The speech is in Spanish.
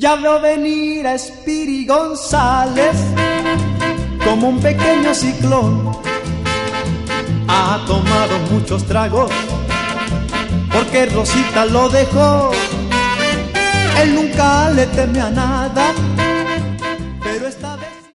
Ya veo venir a Espiri González como un pequeño ciclón. Ha tomado muchos tragos porque Rosita lo dejó. Él nunca le teme a nada,